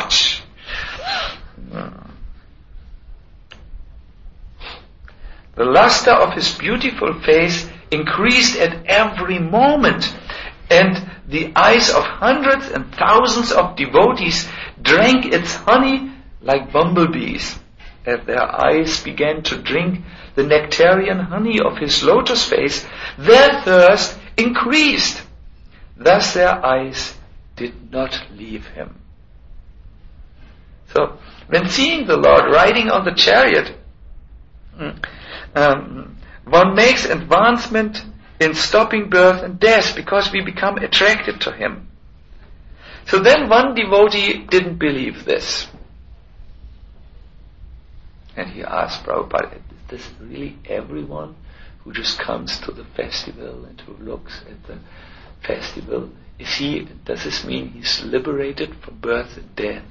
The luster of his beautiful face increased at every moment, and the eyes of hundreds and thousands of devotees drank its honey like bumblebees. As their eyes began to drink the nectarian honey of his lotus face, their thirst increased. Thus their eyes did not leave him. So, when seeing the Lord riding on the chariot, um, one makes advancement in stopping birth and death because we become attracted to him. So then one devotee didn't believe this. And he asked Prabhupada, is this really everyone who just comes to the festival and who looks at the festival? Is he, does this mean he's liberated from birth and death?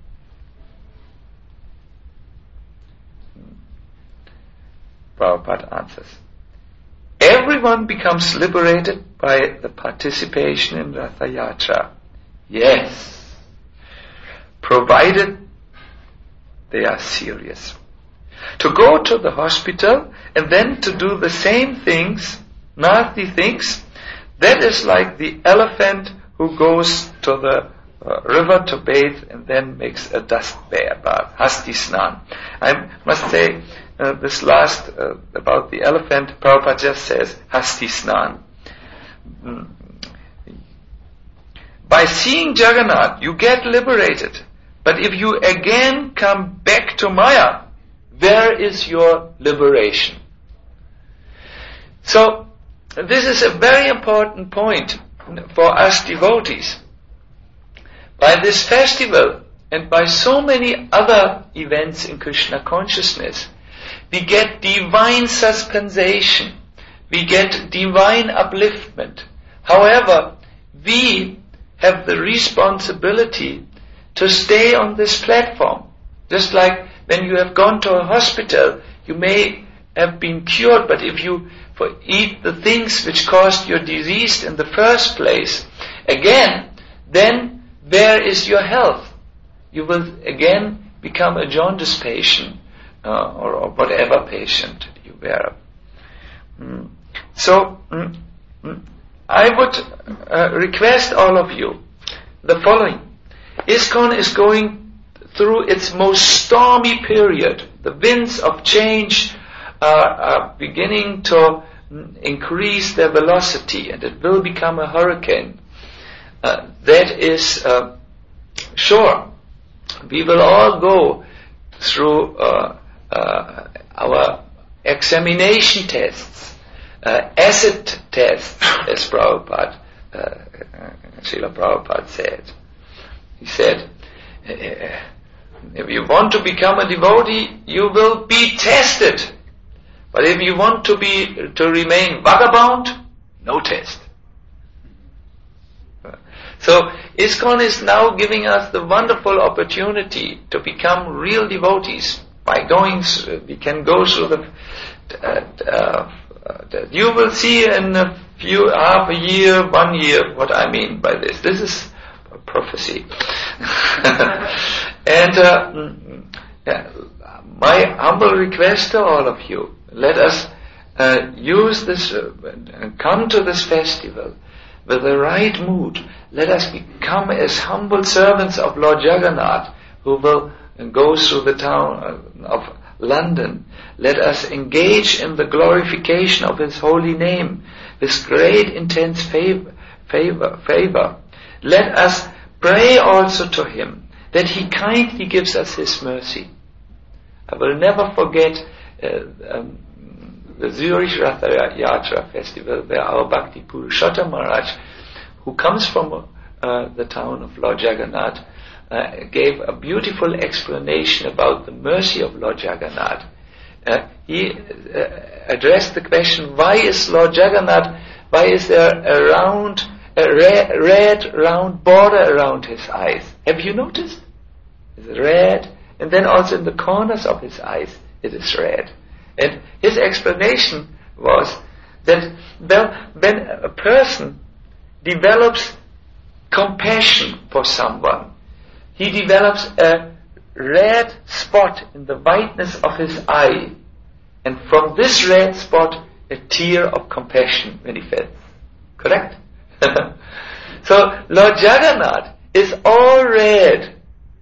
Prabhupada answers, everyone becomes liberated by the participation in Ratha Yatra. Yes, provided they are serious. To go to the hospital and then to do the same things, nasty things, that is like the elephant who goes to the uh, river to bathe and then makes a dust bath, Hasti Snan. I must say, uh, this last uh, about the elephant, Prabhupada just says Hasti Snan. Mm. By seeing Jagannath, you get liberated. But if you again come back to Maya, where is your liberation? So, this is a very important point for us devotees. By this festival and by so many other events in Krishna consciousness, we get divine suspension, we get divine upliftment. However, we have the responsibility to stay on this platform. Just like when you have gone to a hospital, you may have been cured, but if you for eat the things which caused your disease in the first place, again, then where is your health? You will again become a jaundice patient uh, or, or whatever patient you were. Mm. So, mm, mm, I would uh, request all of you the following. ISKCON is going through its most stormy period. The winds of change are, are beginning to increase their velocity, and it will become a hurricane. Uh, that is uh, sure. We will all go through uh, uh, our examination tests, uh, acid tests, as Prabhupada, uh, Srila Prabhupada said. He said, if you want to become a devotee, you will be tested. But if you want to be to remain vagabond, no test. So ISKCON is now giving us the wonderful opportunity to become real devotees by going. We can go through the uh, uh, uh, that you will see in a few, half a year, one year, what I mean by this. This is a prophecy. And uh, yeah, my humble request to all of you, let us uh, use this, uh, come to this festival with the right mood. Let us become as humble servants of Lord Jagannath, who will go through the town of London. Let us engage in the glorification of His holy name with great intense favor, favor, favor. Let us pray also to Him that He kindly gives us His mercy. I will never forget uh, um, the Zurich Ratha Yatra festival, where our Bhakti Purushottam Maharaj, who comes from uh, the town of Lord Jagannath, uh, gave a beautiful explanation about the mercy of Lord Jagannath. Uh, he uh, addressed the question, why is Lord Jagannath, why is there a round, a red, red round border around His eyes? Have you noticed? It's red, and then also in the corners of His eyes it is red. And his explanation was that when a person develops compassion for someone, he develops a red spot in the whiteness of his eye, and from this red spot a tear of compassion manifests. Correct? So Lord Jagannath is all red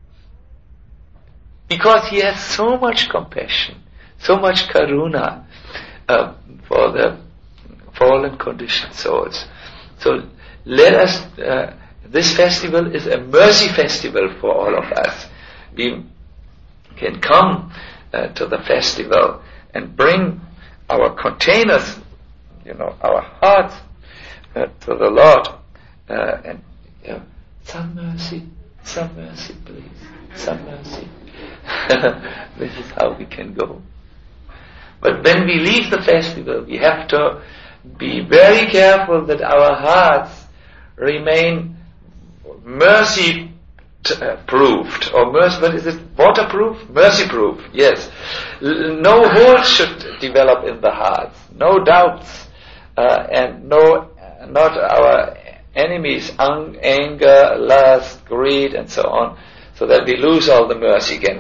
because He has so much compassion, so much karuna uh, for the fallen conditioned souls. So let us, uh, this festival is a mercy festival for all of us. We can come uh, to the festival and bring our containers, you know, our hearts uh, to the Lord, uh, and you know, some mercy, some mercy please, some mercy. This is how we can go. But when we leave the festival, we have to be very careful that our hearts remain mercy t- uh, proofed, or mercy, what is it, waterproof? Mercy proof, yes. L- no holes should develop in the hearts, no doubts, uh, and no, uh, not our enemies, ang- anger, lust, greed, and so on, so that we lose all the mercy again.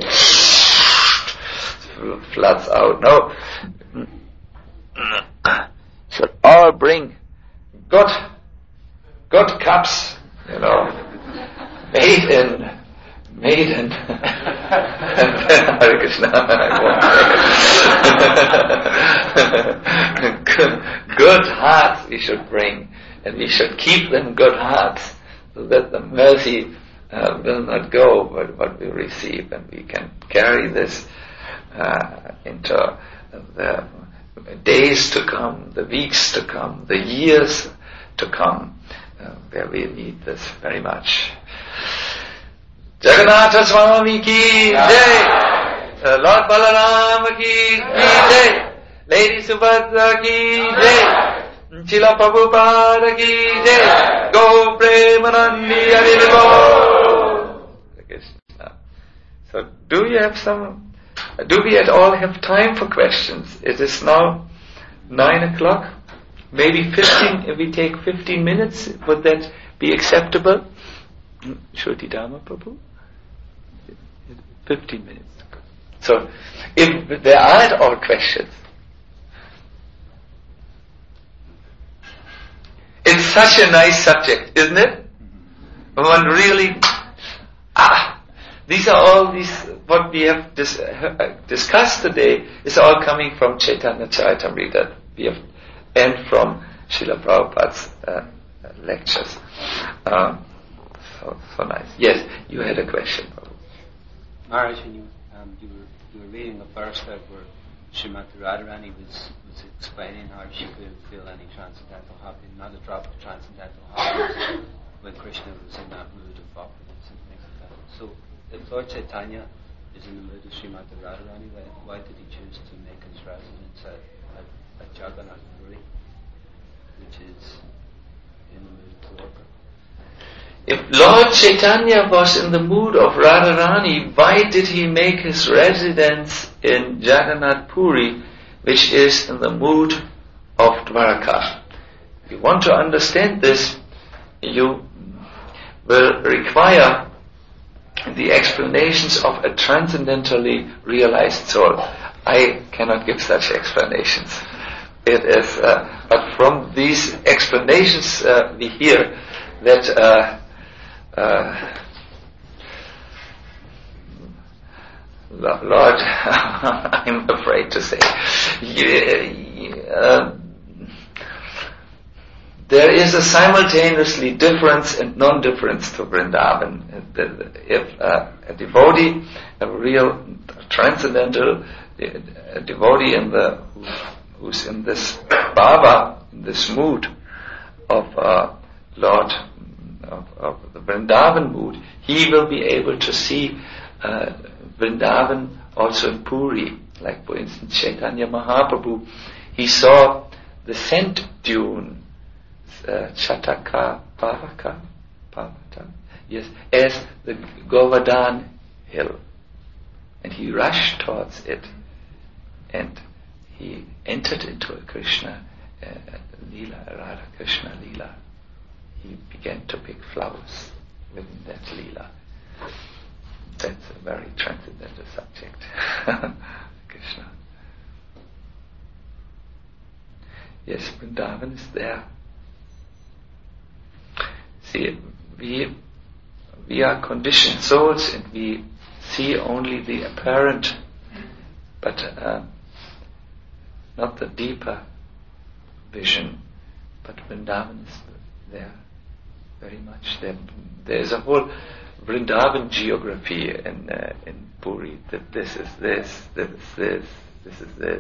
Floods out. No. Should all bring good, good cups, you know, made in, made in, Hare Krishna, good, good hearts we should bring, and we should keep them good hearts, so that the mercy uh, will not go, but what we receive, and we can carry this uh, into the days to come, the weeks to come, the years to come, uh, where we need this very much. Jagannatha Swami ki jai, uh, Lord Balaram ki jai, Lady Subhadra ki jai, Chila Prabhupada ki jai, Go Premanandi Haribo. So, do you have some? Do we at all have time for questions? It is now nine o'clock. Maybe fifteen, if we take fifteen minutes, would that be acceptable? Shruti Dharma Prabhu? Fifteen minutes. So, if there are at all questions, it's such a nice subject, isn't it? One really, ah, these are all these, what we have dis, uh, discussed today is all coming from Chaitanya Charitamrita, we have, and from Srila Prabhupada's uh, lectures. Um, so, so nice. Yes, you had a question. Maharaj, when you, um, you, were, you were reading the verse there where Srimati Radharani was, was explaining how she couldn't feel any transcendental happiness, not a drop of transcendental happiness when Krishna was in that mood of opulence and things like that. So, if Lord Chaitanya is in the mood of Srimati Radharani, why, why did He choose to make His residence at, at, at Jagannath Puri, which is in the mood of Dwarka? If Lord Chaitanya was in the mood of Radharani, why did He make His residence in Jagannath Puri, which is in the mood of Dwarka. If you want to understand this, you will require the explanations of a transcendentally realized soul. I cannot give such explanations. It is, uh, but from these explanations uh, we hear that uh, uh, Lord, I'm afraid to say, uh, there is a simultaneously difference and non-difference to Vrindavan. If uh, a devotee, a real transcendental a devotee in the who's in this bhava, in this mood of uh, Lord, of, of the Vrindavan mood, he will be able to see uh, Vrindavan also in Puri. Like for instance Chaitanya Mahaprabhu, he saw the scent dune, uh, Chataka Pavaka, Pavata, yes, as the Govardhan hill. And he rushed towards it. And he entered into a Krishna uh, Leela, Radha Krishna Leela. He began to pick flowers within that Leela. That's a very transcendental subject. Krishna. Yes, Vrindavan is there. See, we we are conditioned souls and we see only the apparent, but uh, not the deeper vision. But Vrindavan is there very much. There, there is a whole Vrindavan geography in uh, in Puri. That this is this, this is this, this is this.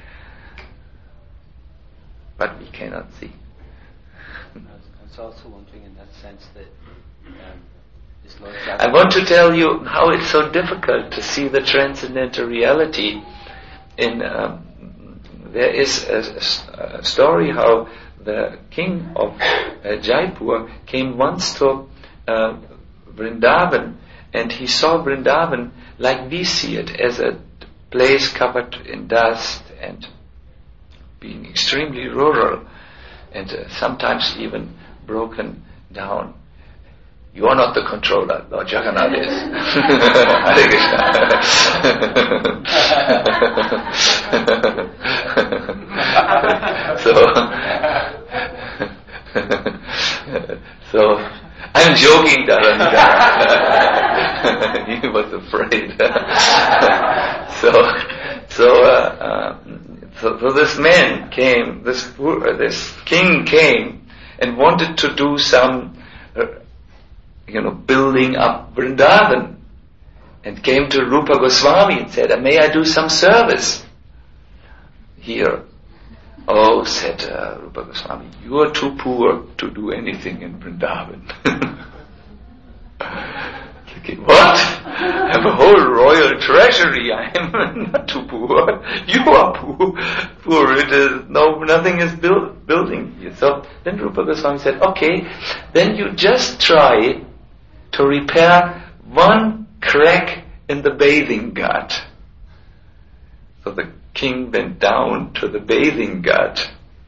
But we cannot see. I was also wondering in that sense that um, is Lord I want to tell you how it's so difficult to see the transcendental reality. In um, there is a, a story how the king of uh, Jaipur came once to uh, Vrindavan, and he saw Vrindavan like we see it, as a place covered in dust and being extremely rural and uh, sometimes even broken down. You are not the controller, Lord Jagannath is. Hare Krishna. so, so I'm joking, Dharanidhara. He was afraid. so, so, uh, uh, so, so this man came, this uh, this king came and wanted to do some, uh, you know, building up Vrindavan, and came to Rupa Goswami and said, "May I do some service here?" "Oh," said uh, Rupa Goswami, "you are too poor to do anything in Vrindavan." Okay, what? I have a whole royal treasury. I am not too poor. You are poor. Poor. It is no, nothing is build, building here. So then Rupa Goswami said, "Okay, then you just try to repair one crack in the bathing gut." So the king went down to the bathing gut.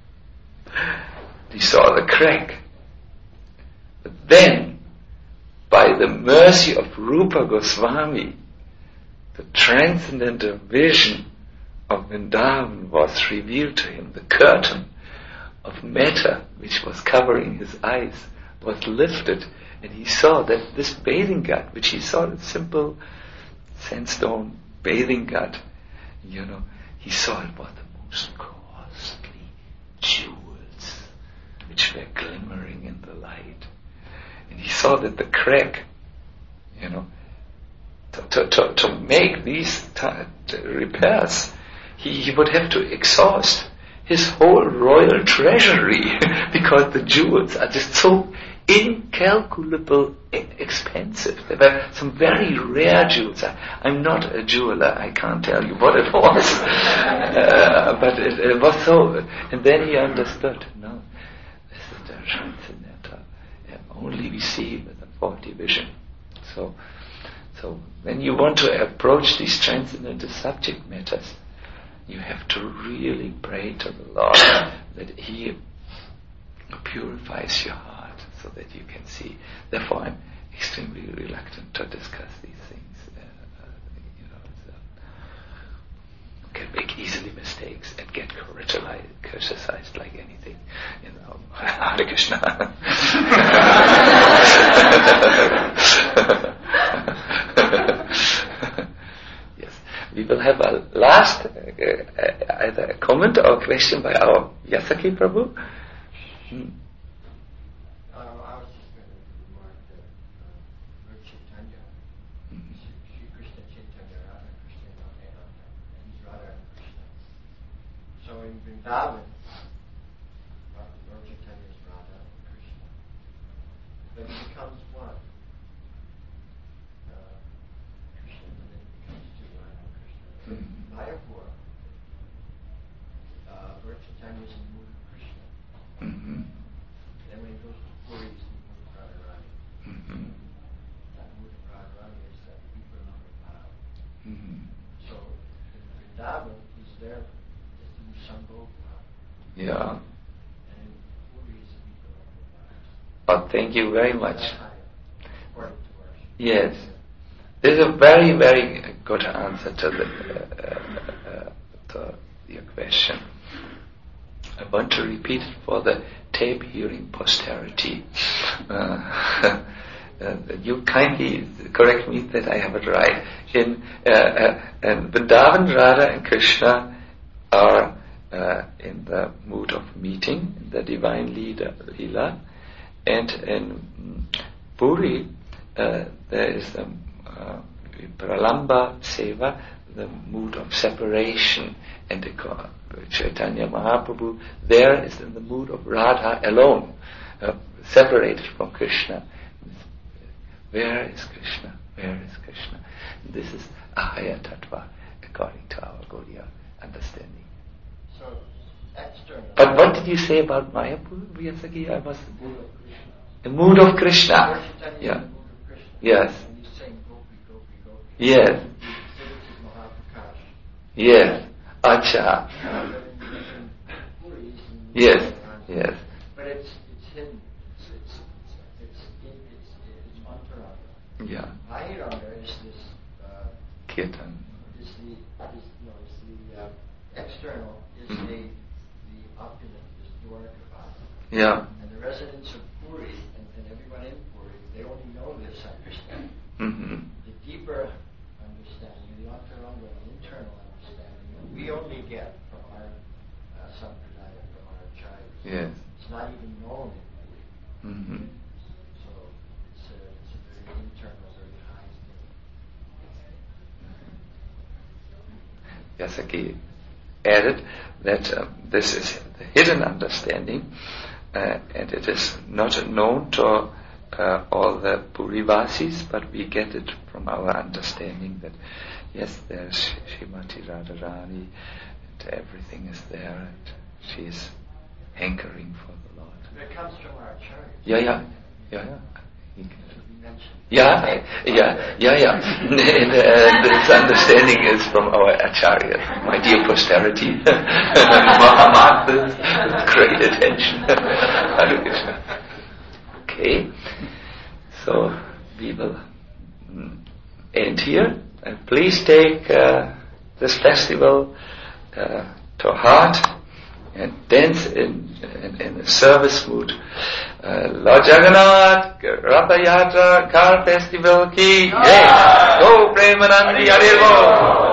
He saw the crack. But then, by the mercy of Rupa Goswami, the transcendental vision of Vrindavan was revealed to him. The curtain of matter which was covering his eyes was lifted, and he saw that this bathing gut, which he saw a simple sandstone bathing gut, you know, he saw it was the most costly jewels which were glimmering in the light. And he saw that the crack, you know, to, to, to, to make these t- repairs, he, he would have to exhaust his whole royal treasury because the jewels are just so incalculable expensive. There were some very rare jewels. I, I'm not a jeweler. I can't tell you what it was. uh, but it, it was so... And then he understood, no, this is the transcendental. Only we see with a faulty vision. So, so when you want to approach these transcendental subject matters, You have to really pray to the Lord that He purifies your heart so that you can see. Therefore, I'm extremely reluctant to discuss these things. Uh, uh, you know, so you can make easily mistakes and get criticized, criticized like anything. You know, Hare Krishna. Yes, we will have a last uh, either a comment or a question by our Vyasaki Prabhu. Hmm. In Vrindavan, Lord Chaitanya is Radha and Krishna. Then he becomes one. Uh, Krishna, and then he becomes two, Radha and Krishna. In Mayapur, uh, Lord Chaitanya is in the mood of Krishna. Mm-hmm. Then when he goes to Puri, he's in the mood of Radharani. Mm-hmm. That mood of Radharani is that deeper love of Bhav. Mm-hmm. So in Vrindavan, he's there. Yeah. Oh, thank you very much. Yes. This is a very, very good answer to, the, uh, uh, to your question. I want to repeat it for the tape hearing posterity. Uh, uh, you kindly correct me that I have it right. In uh, uh, and Vrindavan, Radha and Krishna are uh, in the mood of meeting, in the divine leader, Leela. And in Puri, uh, there is the uh, Pralamba Seva, the mood of separation. And the Chaitanya Mahaprabhu there is in the mood of Radha alone, uh, separated from Krishna. Where is Krishna? Where is Krishna? This is Ahaya Tattva, according to our Gaudiya understanding. So, external. But what did you say about Mayapur, Vyasaki? I was the mood of Krishna. Yeah. Yes. Yes. Yes. Acha. Yes. Yes. But it's it's hidden. It's it's it's it's it's mantra. Yeah. Mahiranga is this. Uh, Kirtan. Is the is no is the uh, external is Mm-hmm. the the opulent is Dwarkavada. Yeah. And the residents of Puri and, and everyone in Puri, they only know this understanding. Mm-hmm. The deeper understanding, the antaranga, the internal understanding, we only get from our uh, sampradaya, from our acharyas. Yes. It's not even known in Puri. Mm-hmm. So it's a, it's a very internal, very high thing. Vyasaki added that uh, this is the hidden understanding, uh, and it is not known to uh, all the Purivasis, but we get it from our understanding that yes, there's Srimati Radharani, and everything is there, and she is hankering for the Lord. It comes from our acharyas. Yeah, yeah, yeah, yeah. He can- We mentioned. Yeah, yeah, yeah, yeah. And uh, this understanding is from our Acharya, my dear posterity. Mahamad with great attention. Hare Krishna. Okay, so we will mm, end here. And please take uh, this festival uh, to heart and dance in, in, in a service mood. Uh, Lord Jagannath, Ratha Yatra, Car Festival ki, Jai! Go Premanandi Hare Bo!